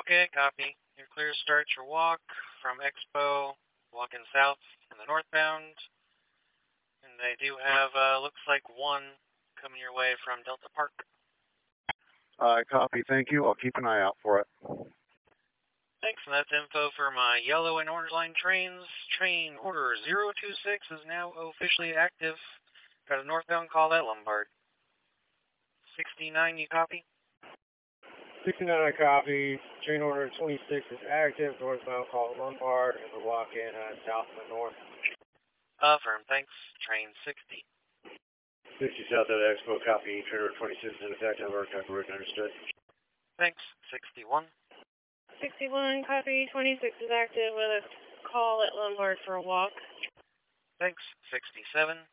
Okay, copy. You're clear to start your walk from Expo, walking south in the northbound. And they do have, looks like one coming your way from Delta Park. Copy, thank you. I'll keep an eye out for it. Thanks, and that's info for my yellow and orange line trains. Train order 026 is now officially active. Got a northbound call at Lombard. 69, you copy? 69, I copy. Train order 26 is active. Northbound call at Lombard, and we're walking south and north. Affirm, thanks. Train 60. 60 south of Expo, copy. Train order 26 is in effect. Over, copy, understood. Thanks. 61. 61, copy. 26 is active with a call at Lombard for a walk. Thanks. 67.